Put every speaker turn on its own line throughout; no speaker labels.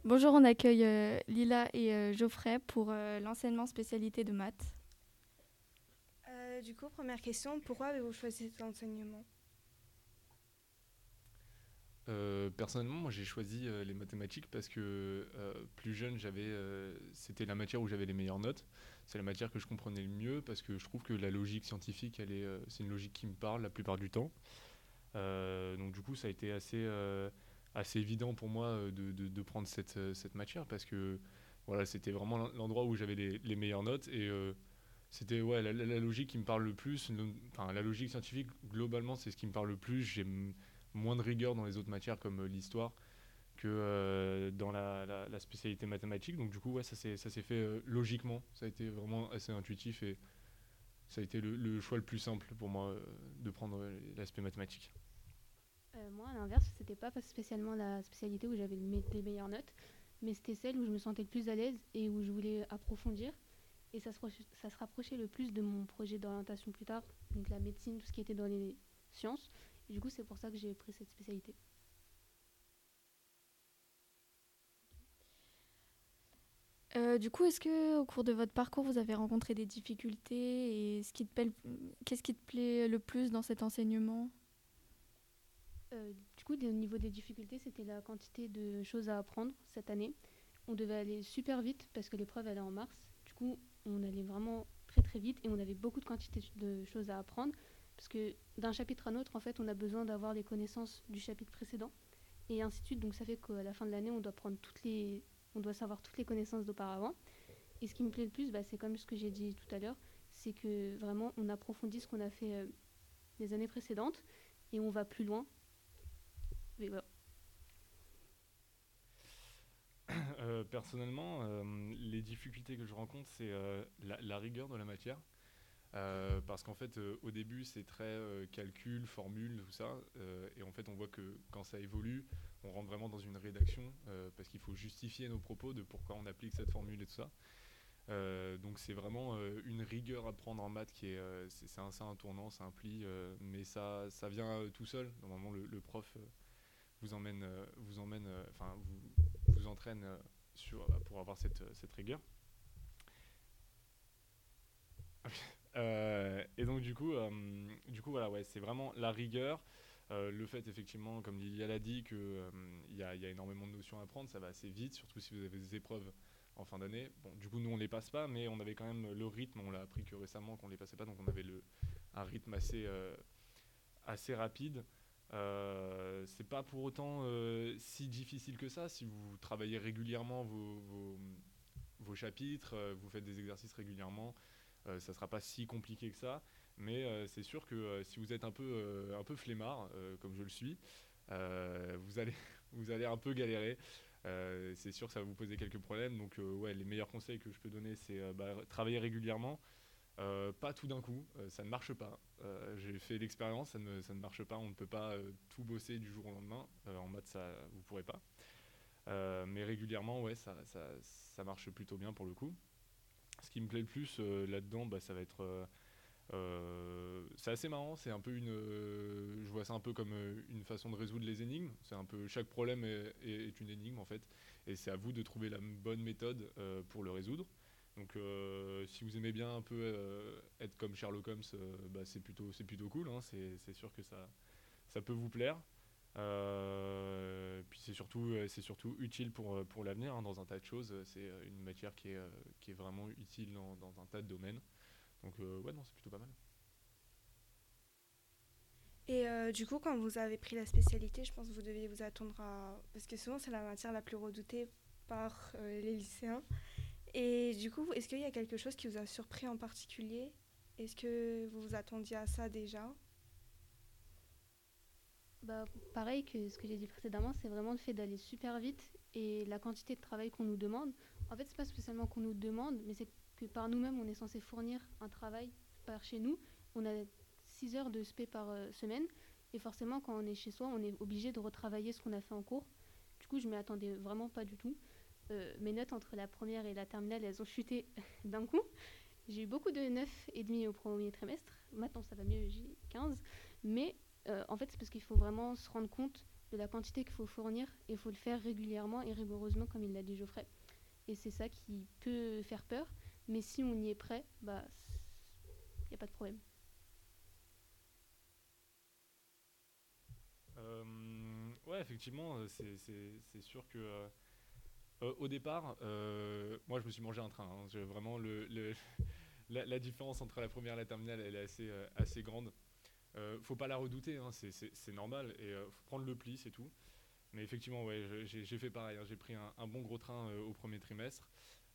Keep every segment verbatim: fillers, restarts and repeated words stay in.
Bonjour, on accueille euh, Lila et euh, Geoffrey pour euh, l'enseignement spécialité de maths.
Euh, du coup, première question, pourquoi avez-vous choisi cet enseignement?
Euh, personnellement, moi j'ai choisi euh, les mathématiques parce que euh, plus jeune, j'avais, euh, c'était la matière où j'avais les meilleures notes. C'est la matière que je comprenais le mieux parce que je trouve que la logique scientifique, elle est, euh, c'est une logique qui me parle la plupart du temps. Euh, donc du coup, ça a été assez, euh, assez évident pour moi euh, de, de- de prendre cette, euh, cette matière parce que voilà, c'était vraiment l'en- l'endroit où j'avais les, les meilleures notes et euh, c'était ouais, la, la- la logique qui me parle le plus. Le- Enfin, la logique scientifique, globalement, c'est ce qui me parle le plus. J'ai m- moins de rigueur dans les autres matières comme euh, l'histoire que euh, dans la, la- la spécialité mathématique. Donc du coup, ouais, ça s'est ça s'est fait euh, logiquement. Ça a été vraiment assez intuitif et ça a été le, le choix le plus simple pour moi euh, de prendre euh, l'aspect mathématique.
Euh, moi, à l'inverse, c'était pas spécialement la spécialité où j'avais le me- les meilleures notes, mais c'était celle où je me sentais le plus à l'aise et où je voulais approfondir. Et ça se, roche- ça se rapprochait le plus de mon projet d'orientation plus tard, donc la médecine, tout ce qui était dans les sciences. Et du coup, c'est pour ça que j'ai pris cette spécialité.
Euh, du coup, est-ce que au cours de votre parcours, vous avez rencontré des difficultés et ce qui te plaît le- qu'est-ce qui te plaît le plus dans cet enseignement?
Euh, du coup, au niveau des difficultés, c'était la quantité de choses à apprendre cette année. On devait aller super vite parce que l'épreuve allait en mars. Du coup, on allait vraiment très très vite et on avait beaucoup de quantité de choses à apprendre parce que d'un chapitre à l'autre, en fait, on a besoin d'avoir les connaissances du chapitre précédent et ainsi de suite. Donc ça fait qu'à la fin de l'année, on doit prendre toutes les, on doit savoir toutes les connaissances d'auparavant. Et ce qui me plaît le plus, bah, c'est comme ce que j'ai dit tout à l'heure, c'est que vraiment on approfondit ce qu'on a fait euh, les années précédentes et on va plus loin. Mais voilà.
Euh, personnellement, euh, les difficultés que je rencontre, c'est euh, la, la rigueur de la matière. Euh, parce qu'en fait, euh, au début, c'est très euh, calcul, formule, tout ça. Euh, et en fait, on voit que quand ça évolue, on rentre vraiment dans une rédaction euh, parce qu'il faut justifier nos propos de pourquoi on applique cette formule et tout ça. Euh, donc, c'est vraiment euh, une rigueur à prendre en maths qui est, euh, c'est, c'est un, c'est un tournant, c'est un pli, euh, mais ça, ça vient euh, tout seul. Normalement, le, le prof euh, vous emmène, euh, vous emmène, euh, enfin, vous, vous entraîne euh, sur, pour avoir cette, cette rigueur. Euh, et donc du coup, euh, du coup voilà, ouais, c'est vraiment la rigueur, euh, le fait effectivement, comme Lilia l'a dit, que euh, il y, a, y a énormément de notions à apprendre, ça va assez vite, surtout si vous avez des épreuves en fin d'année. Bon, du coup nous on les passe pas, mais on avait quand même le rythme, on l'a appris que récemment qu'on les passait pas, donc on avait le, un rythme assez, euh, assez rapide. Euh, c'est pas pour autant euh, si difficile que ça si vous travaillez régulièrement vos, vos, vos chapitres, euh, vous faites des exercices régulièrement, euh, ça sera pas si compliqué que ça. Mais euh, c'est sûr que euh, si vous êtes un peu, euh, un peu flemmard, euh, comme je le suis, euh, vous, allez, vous allez un peu galérer. Euh, c'est sûr que ça va vous poser quelques problèmes. Donc, euh, ouais, les meilleurs conseils que je peux donner, c'est euh, bah, travailler régulièrement. Euh, pas tout d'un coup, euh, ça ne marche pas. Euh, j'ai fait l'expérience, ça ne, ça ne marche pas. On ne peut pas euh, tout bosser du jour au lendemain. Euh, en maths, ça, vous ne pourrez pas. Euh, mais régulièrement, ouais, ça, ça, ça marche plutôt bien pour le coup. Ce qui me plaît le plus euh, là-dedans, bah, ça va être. Euh, euh, c'est assez marrant, c'est un peu une. Euh, je vois ça un peu comme euh, une façon de résoudre les énigmes. C'est un peu. Chaque problème est, est- est une énigme en fait. Et c'est à vous de trouver la bonne méthode euh, pour le résoudre. Donc euh, si vous aimez bien un peu euh, être comme Sherlock Holmes, euh, bah, c'est plutôt, c'est plutôt cool. Hein. C'est, c'est sûr que ça, ça peut vous plaire. Euh, puis c'est surtout, euh, c'est surtout utile pour, euh, pour l'avenir hein, dans un tas de choses. C'est euh, une matière qui est, euh, qui est vraiment utile dans, dans un tas de domaines. Donc euh, ouais, non, c'est plutôt pas mal.
Et euh, du coup, quand vous avez pris la spécialité, je pense que vous deviez vous attendre à... Parce que souvent, c'est la matière la plus redoutée par euh, les lycéens. Et du coup, est-ce qu'il y a quelque chose qui vous a surpris en particulier? Est-ce que vous vous attendiez à ça déjà?
Bah, pareil que ce que j'ai dit précédemment, c'est vraiment le fait d'aller super vite et la quantité de travail qu'on nous demande. En fait, c'est pas spécialement qu'on nous demande, mais c'est que par nous-mêmes, on est censé fournir un travail par chez nous. On a six heures de spé par euh, semaine et forcément, quand on est chez soi, on est obligé de retravailler ce qu'on a fait en cours. Du coup, je m'y attendais vraiment pas du tout. Euh, mes notes entre la première et la terminale, elles ont chuté d'un coup. J'ai eu beaucoup de neuf virgule cinq au premier trimestre. Maintenant, ça va mieux, j'ai quinze. Mais euh, en fait, c'est parce qu'il faut vraiment se rendre compte de la quantité qu'il faut fournir et il faut le faire régulièrement et rigoureusement comme il l'a dit Geoffrey. Et c'est ça qui peut faire peur, mais si on y est prêt, bah il n'y a pas de problème.
Euh, ouais, effectivement, euh, c'est, c'est, c'est sûr que euh, euh, au départ, euh, moi je me suis mangé un train. Hein. Je- vraiment, le, le- la, la différence entre la première et la terminale, elle est assez, euh, assez grande. Euh, faut pas la redouter, hein, c'est, c'est- c'est normal, et euh, faut prendre le pli, c'est tout. Mais effectivement, ouais, je- j'ai, j'ai fait pareil. Hein. J'ai pris un, un bon gros train euh, au premier trimestre.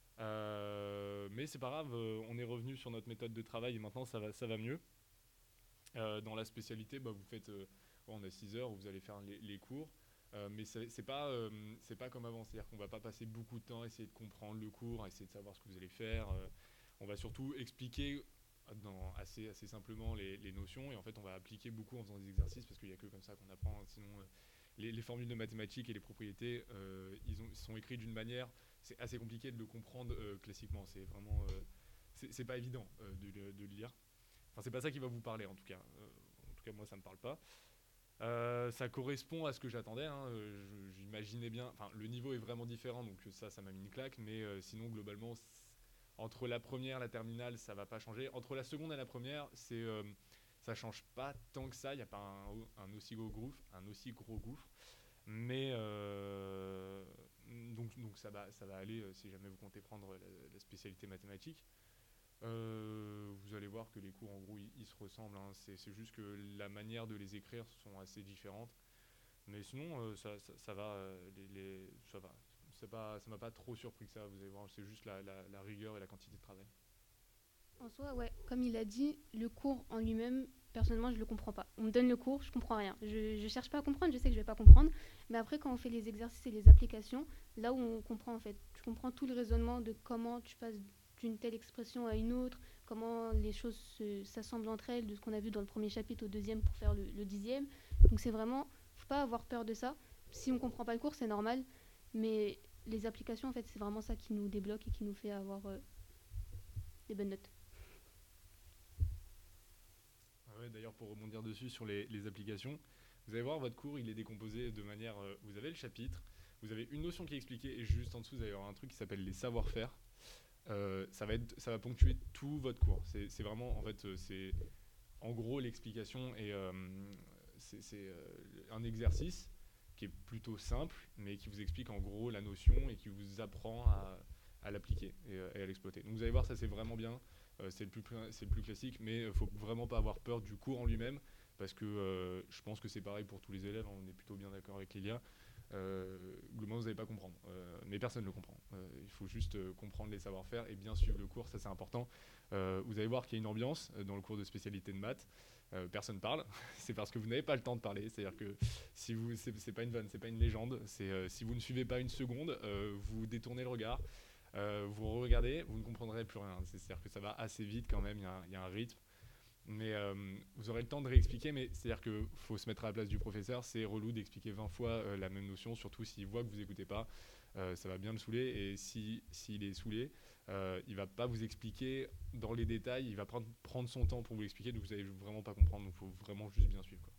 Euh, mais c'est pas grave, euh, on est revenu sur notre méthode de travail et maintenant ça va, ça va mieux. Euh, dans la spécialité, bah, vous faites, euh, ouais, on a six heures où vous allez faire les, les cours. Euh, mais c'est c'est pas, euh, c'est pas comme avant, c'est-à-dire qu'on va pas passer beaucoup de temps à essayer de comprendre le cours, à essayer de savoir ce que vous allez faire. Euh, on va surtout expliquer dans, assez, assez simplement les, les notions et en fait on va appliquer beaucoup en faisant des exercices parce qu'il n'y a que comme ça qu'on apprend. Sinon, euh, les, les formules de mathématiques et les propriétés, euh, ils, ont, ils sont écrits d'une manière, c'est assez compliqué de le comprendre euh, classiquement. C'est vraiment, euh, c'est c'est pas évident euh, de, le- de le lire. Enfin, c'est pas ça qui va vous parler en tout cas. Euh, en tout cas, moi, ça me parle pas. Euh, ça correspond à ce que j'attendais. Hein. Euh, je- J'imaginais bien. Enfin, le niveau est vraiment différent, donc ça, ça m'a mis une claque. Mais euh, sinon, globalement, c- entre la première, la terminale, ça va pas changer. Entre la seconde et la première, c'est, euh, ça change pas tant que ça. Il y a pas un, un aussi gros gouffre, un aussi gros gouffre. Mais euh, donc, donc ça va, ça va aller euh, si jamais vous comptez prendre la, la spécialité mathématique. Euh, vous allez voir que les cours, en gros, ils, ils se ressemblent. Hein. C'est, c'est juste que la manière de les écrire sont assez différentes. Mais sinon, euh, ça, ça, ça va. euh, les, les- ça va. C'est pas, ça m'a pas trop surpris que ça. Vous allez voir, c'est juste la, la- la rigueur et la quantité de travail.
En soi, ouais, comme il a dit, le cours en lui-même, personnellement, je le comprends pas. On me donne le cours, je comprends rien. Je, je cherche pas à comprendre, je sais que je vais pas comprendre. Mais après, quand on fait les exercices et les applications, là où on comprend en fait, tu comprends tout le raisonnement de comment tu passes d'une telle expression à une autre, comment les choses se- s'assemblent entre elles, de ce qu'on a vu dans le premier chapitre au deuxième pour faire le, le dixième. Donc c'est vraiment, faut pas avoir peur de ça. Si on comprend pas le cours, c'est normal. Mais les applications, en fait, c'est vraiment ça qui nous débloque et qui nous fait avoir euh, des bonnes notes.
Ah ouais, d'ailleurs, pour rebondir dessus sur les, les applications, vous allez voir, votre cours, il est décomposé de manière. Euh, vous avez le chapitre, vous avez une notion qui est expliquée, et juste en dessous, vous allez avoir un truc qui s'appelle les savoir-faire. Euh, ça, va être, ça va ponctuer tout votre cours. C'est c'est vraiment, en fait, euh, c'est en gros l'explication et euh, c'est c'est, euh, un exercice qui est plutôt simple, mais qui vous explique en gros la notion et qui vous apprend à, à l'appliquer et, euh, et à l'exploiter. Donc vous allez voir, ça c'est vraiment bien. Euh, c'est le plus cla- c'est le plus classique, mais il faut vraiment pas avoir peur du cours en lui-même parce que euh, je pense que c'est pareil pour tous les élèves. Hein, on est plutôt bien d'accord avec Lilia. Euh, globalement, vous n'allez pas comprendre, euh, mais personne ne le comprend. Euh, il faut juste euh, comprendre les savoir-faire et bien suivre le cours, ça c'est important. Euh, vous allez voir qu'il y a une ambiance euh, dans le cours de spécialité de maths. Euh, personne parle, c'est parce que vous n'avez pas le temps de parler. C'est-à-dire que si vous, c'est, c'est pas une vanne, c'est pas une légende. C'est euh, si vous ne suivez pas une seconde, euh, vous détournez le regard, euh, vous regardez, vous ne comprendrez plus rien. C'est-à-dire que ça va assez vite quand même. Il y, a un- il y a un rythme. Mais euh, vous aurez le temps de réexpliquer, mais c'est-à-dire qu'il faut se mettre à la place du professeur. C'est relou d'expliquer vingt fois euh, la même notion, surtout s'il voit que vous n'écoutez pas. Euh, ça va bien le saouler. Et si, s'il est saoulé, euh, il va pas vous expliquer dans les détails. Il va prendre, prendre son temps pour vous l'expliquer, donc vous allez vraiment pas comprendre. Donc il faut vraiment juste bien suivre, quoi.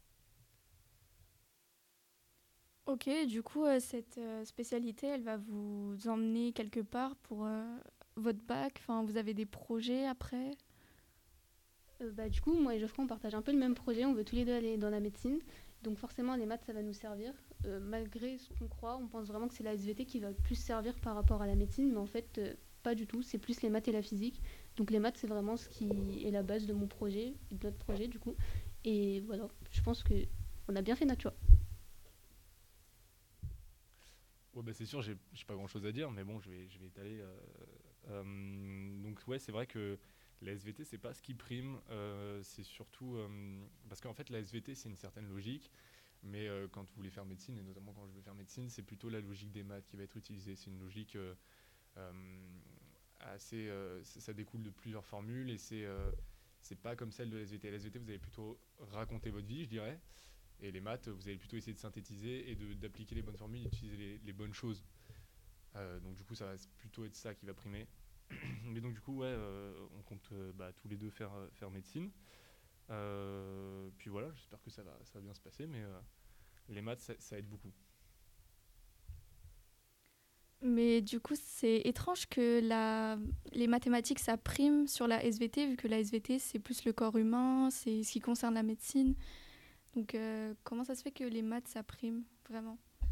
Ok, du coup, euh, cette euh, spécialité, elle va vous emmener quelque part pour euh, votre bac. Enfin, vous avez des projets après.
Euh, bah, du coup, moi et Geoffrey, on partage un peu le même projet. On veut tous les deux aller dans la médecine. Donc forcément, les maths, ça va nous servir. Euh, malgré ce qu'on croit, on pense vraiment que c'est la S V T qui va plus servir par rapport à la médecine. Mais en fait, euh, pas du tout. C'est plus les maths et la physique. Donc les maths, c'est vraiment ce qui est la base de mon projet, et de notre projet, du coup. Et voilà, je pense que on a bien fait notre choix.
Ouais, bah, c'est sûr, j'ai j'ai pas grand chose à dire, mais bon, je vais, je vais étaler. Euh, euh, donc, ouais, c'est vrai que la S V T, c'est pas ce qui prime, euh, c'est surtout. Euh, parce qu'en fait, la S V T, c'est une certaine logique, mais euh, quand vous voulez faire médecine, et notamment quand je veux faire médecine, c'est plutôt la logique des maths qui va être utilisée. C'est une logique euh, euh, assez. Euh, ça ça découle de plusieurs formules et c'est. Euh, c'est pas comme celle de la S V T. La S V T, vous allez plutôt raconter votre vie, je dirais. Et les maths, vous allez plutôt essayer de synthétiser et de- d'appliquer les bonnes formules, d'utiliser les, les bonnes choses. Euh, donc du coup, ça va plutôt être ça qui va primer. Mais donc du coup, ouais, euh, on compte euh, bah, tous les deux faire, euh, faire médecine. Euh, puis voilà, j'espère que ça va, ça va bien se passer. Mais euh, les maths, ça, ça aide beaucoup.
Mais du coup, c'est étrange que la... les mathématiques, ça prime sur la S V T, vu que la S V T, c'est plus le corps humain, c'est ce qui concerne la médecine. Donc, euh, comment ça se fait que les maths, ça prime vraiment?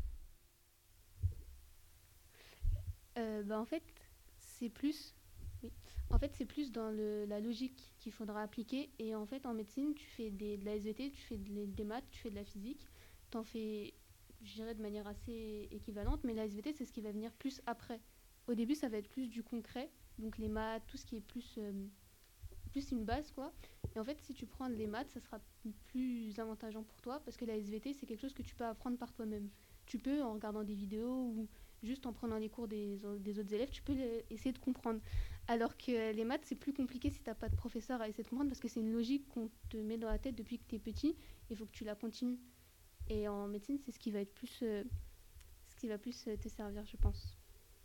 Euh, bah, en fait, c'est plus... Oui. En fait, c'est plus dans le, la logique qu'il faudra appliquer. Et en fait, en médecine, tu fais des, de la S V T, tu fais de- des maths, tu fais de la physique. T'en fais, je dirais, de manière assez équivalente. Mais la S V T, c'est ce qui va venir plus après. Au début, ça va être plus du concret. Donc les maths, tout ce qui est plus, euh, plus une base, quoi. Et en fait, si tu prends les maths, ça sera plus avantageant pour toi. Parce que la S V T, c'est quelque chose que tu peux apprendre par toi-même. Tu peux, en regardant des vidéos ou juste en prenant les cours des, au- des autres élèves, tu peux les- essayer de comprendre. Alors que euh, les maths, c'est plus compliqué si t'as pas de professeur à essayer de comprendre parce que c'est une logique qu'on te met dans la tête depuis que t'es petit. Il faut que tu la continues. Et en médecine, c'est ce qui va être plus, euh, ce qui va plus euh, te servir, je pense.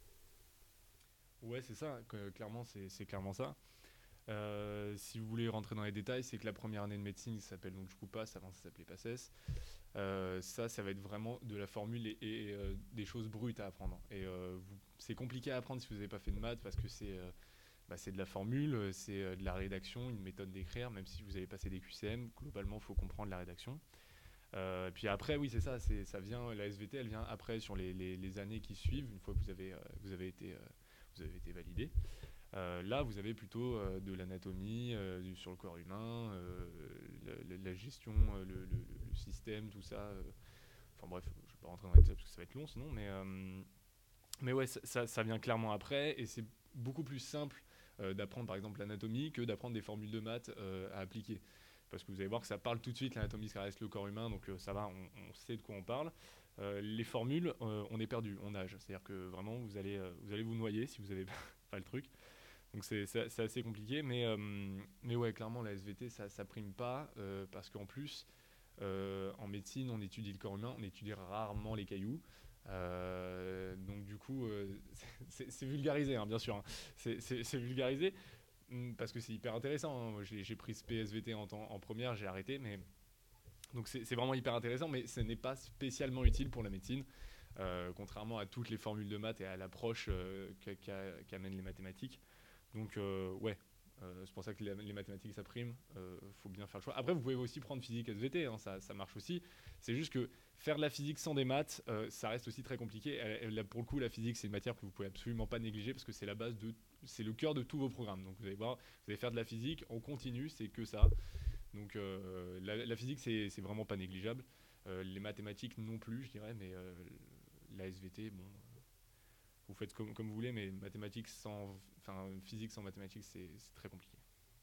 Ouais, c'est ça, que- clairement, c'est c'est clairement ça. Euh, si vous voulez rentrer dans les détails, c'est que la première année de médecine, ça s'appelle donc du coup PASS, avant ça s'appelait PACES. Euh, ça, ça va être vraiment de la formule et, et, euh, des choses brutes à apprendre. Et euh, vous- c'est compliqué à apprendre si vous n'avez pas fait de maths parce que c'est euh, bah, c'est de la formule, euh, c'est euh, de la rédaction, une méthode d'écrire. Même si vous avez passé des Q C M, globalement, il faut comprendre la rédaction. Euh, et puis après, oui, c'est ça, c'est, ça vient, la S V T, elle vient après sur les, les- les années qui suivent, une fois que vous avez, euh, vous avez été, euh, vous avez été validé. Euh, là, vous avez plutôt euh, de l'anatomie euh, du- sur le corps humain, euh, la, la- la gestion, euh, le, le- le système, tout ça. euh. Enfin bref, je ne vais pas rentrer dans les détails parce que ça va être long sinon, mais, euh, mais ouais, ça, ça- ça vient clairement après et c'est beaucoup plus simple euh, d'apprendre par exemple l'anatomie que d'apprendre des formules de maths euh, à appliquer. Parce que vous allez voir que ça parle tout de suite, l'anatomie ça reste le corps humain, donc euh, ça va, on, on sait de quoi on parle. Euh, les formules, euh, on est perdu, on nage. C'est-à-dire que vraiment, vous allez, euh, vous allez vous noyer si vous n'avez pas le truc. Donc c'est c'est- c'est assez compliqué, mais, euh, mais ouais, clairement, la S V T, ça ça prime pas, euh, parce qu'en plus, euh, en médecine, on étudie le corps humain, on étudie rarement les cailloux. Euh, donc du coup, euh, c'est c'est vulgarisé, hein, bien sûr, hein. C'est c'est- c'est vulgarisé, hum, parce que c'est hyper intéressant, hein. Moi, J'ai j'ai pris ce P S V T en, temps- en première, j'ai arrêté, mais donc c'est c'est vraiment hyper intéressant, mais ce n'est pas spécialement utile pour la médecine, euh, contrairement à toutes les formules de maths et à l'approche euh, qu'a- qu'a- qu'amènent les mathématiques. Donc euh, ouais, euh, c'est pour ça que les, les mathématiques ça prime. Euh, faut bien faire le choix. Après, vous pouvez aussi prendre physique S V T, hein, ça, ça marche aussi. C'est juste que faire de la physique sans des maths, euh, ça reste aussi très compliqué. Elle- elle- là, pour le coup, la physique c'est une matière que vous pouvez absolument pas négliger parce que c'est la base de, c'est le cœur de tous vos programmes. Donc vous allez voir, vous allez faire de la physique en continu, c'est que ça. Donc euh, la, la physique c'est c'est vraiment pas négligeable. Euh, les mathématiques non plus, je dirais, mais euh, la S V T, bon, vous faites comme, comme vous voulez, mais mathématiques sans, enfin physique sans mathématiques, c'est c'est très compliqué.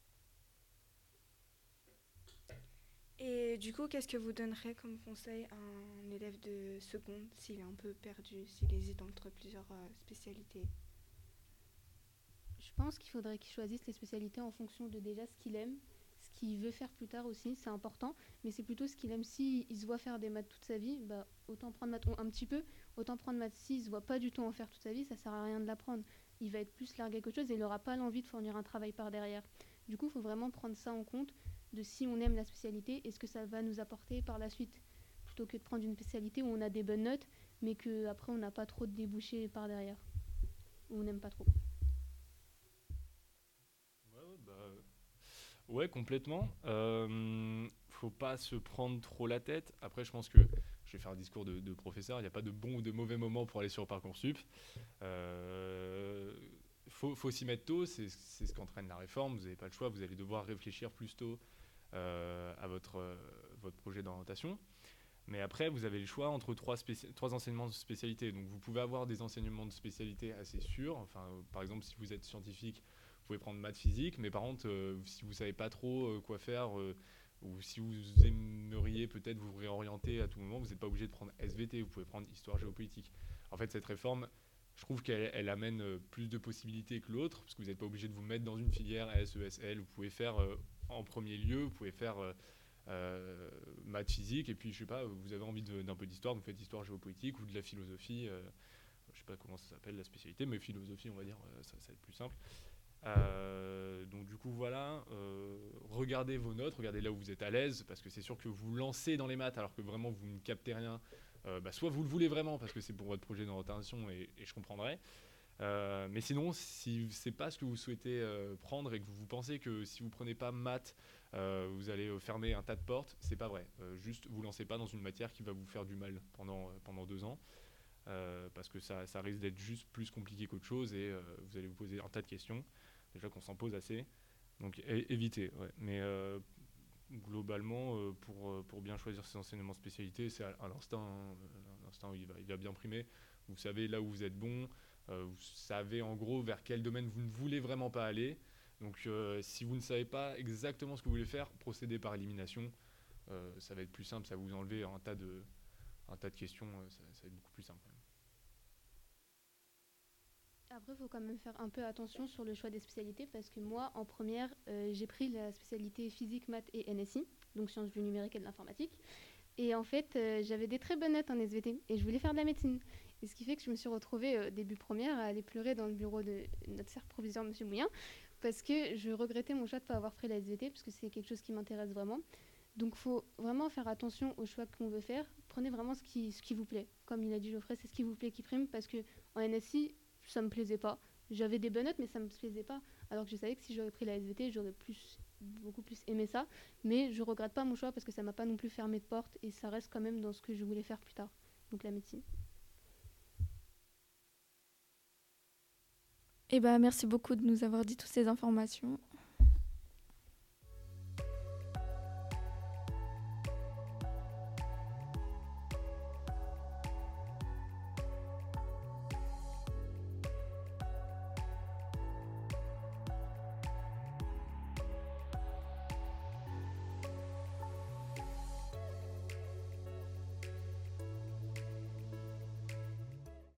Et du coup, qu'est-ce que vous donnerez comme conseil à un élève de seconde s'il est un peu perdu, s'il hésite entre plusieurs euh, spécialités?
Je pense qu'il faudrait qu'il choisisse les spécialités en fonction de déjà ce qu'il aime, ce qu'il veut faire plus tard aussi, c'est important, mais c'est plutôt ce qu'il aime. Si il se voit faire des maths toute sa vie, bah, autant prendre maths un petit peu, autant prendre maths. S'il se voit pas du tout en faire toute sa vie, ça sert à rien de l'apprendre. Il va être plus largué qu'autre chose et il n'aura pas l'envie de fournir un travail par derrière. Du coup, il faut vraiment prendre ça en compte de si on aime la spécialité et ce que ça va nous apporter par la suite, plutôt que de prendre une spécialité où on a des bonnes notes, mais qu'après on n'a pas trop de débouchés par derrière, où on n'aime pas trop.
Ouais, ouais, bah, ouais, complètement. Euh, faut pas se prendre trop la tête. Après, je pense que je vais faire un discours de, de professeur. Il n'y a pas de bon ou de mauvais moment pour aller sur Parcoursup. Euh, faut, faut s'y mettre tôt. C'est c'est ce qu'entraîne la réforme. Vous n'avez pas le choix. Vous allez devoir réfléchir plus tôt euh, à votre, euh, votre projet d'orientation. Mais après, vous avez le choix entre trois, spéci- trois enseignements de spécialité. Donc, vous pouvez avoir des enseignements de spécialité assez sûrs. Enfin, euh, par exemple, si vous êtes scientifique, vous pouvez prendre maths physique. Mais par contre, euh, si vous savez pas trop euh, quoi faire, euh, ou si vous aimeriez peut-être vous réorienter à tout moment, vous n'êtes pas obligé de prendre S V T. Vous pouvez prendre histoire géopolitique. En fait, cette réforme, je trouve qu'elle elle amène euh, plus de possibilités que l'autre, parce que vous n'êtes pas obligé de vous mettre dans une filière S E S L. Vous pouvez faire euh, en premier lieu, vous pouvez faire euh, euh, maths physique, et puis je sais pas, vous avez envie de- d'un peu d'histoire, vous faites histoire géopolitique ou de la philosophie, euh, je sais pas comment ça s'appelle la spécialité, mais philosophie on va dire, euh, ça, ça va être plus simple. Euh, donc du coup voilà, euh, regardez vos notes, regardez là où vous êtes à l'aise, parce que c'est sûr que vous lancez dans les maths alors que vraiment vous ne captez rien. Euh, bah, soit vous le voulez vraiment parce que c'est pour votre projet d'orientation et, et je comprendrai. Euh, mais sinon, si c'est pas ce que vous souhaitez euh, prendre et que vous pensez que si vous prenez pas maths, euh, vous allez euh, fermer un tas de portes, c'est pas vrai. Euh, juste, vous lancez pas dans une matière qui va vous faire du mal pendant, euh, pendant deux ans. Euh, parce que ça, ça risque d'être juste plus compliqué qu'autre chose et euh, vous allez vous poser un tas de questions, déjà qu'on s'en pose assez, donc é- évitez. Ouais. Mais euh, globalement, euh, pour, euh, pour bien choisir ses enseignements spécialités, c'est à, à l'instinct, hein. L'instinct il va, il va bien primer. Vous savez là où vous êtes bon, euh, vous savez en gros vers quel domaine vous ne voulez vraiment pas aller. Donc euh, si vous ne savez pas exactement ce que vous voulez faire, procédez par élimination. Euh, ça va être plus simple, ça va vous enlever un tas de, un tas de questions, euh, ça, ça va être beaucoup plus simple.
Après, il faut quand même faire un peu attention sur le choix des spécialités parce que moi, en première, euh, j'ai pris la spécialité physique, maths et N S I, donc sciences du numérique et de l'informatique. Et en fait, euh, j'avais des très bonnes notes en S V T et je voulais faire de la médecine. Et ce qui fait que je me suis retrouvée euh, début première à aller pleurer dans le bureau de notre cercle proviseur, M. Mouillin, parce que je regrettais mon choix de ne pas avoir pris la S V T parce que c'est quelque chose qui m'intéresse vraiment. Donc, il faut vraiment faire attention aux choix qu'on veut faire. Prenez vraiment ce qui, ce qui vous plaît. Comme il a dit Geoffrey, c'est ce qui vous plaît qui prime parce qu'en N S I, ça me plaisait pas. J'avais des bonnes notes, mais ça me plaisait pas. Alors que je savais que si j'aurais pris la S V T, j'aurais plus, beaucoup plus aimé ça. Mais je regrette pas mon choix parce que ça m'a pas non plus fermé de porte et ça reste quand même dans ce que je voulais faire plus tard. Donc la médecine.
Eh ben, merci beaucoup de nous avoir dit toutes ces informations.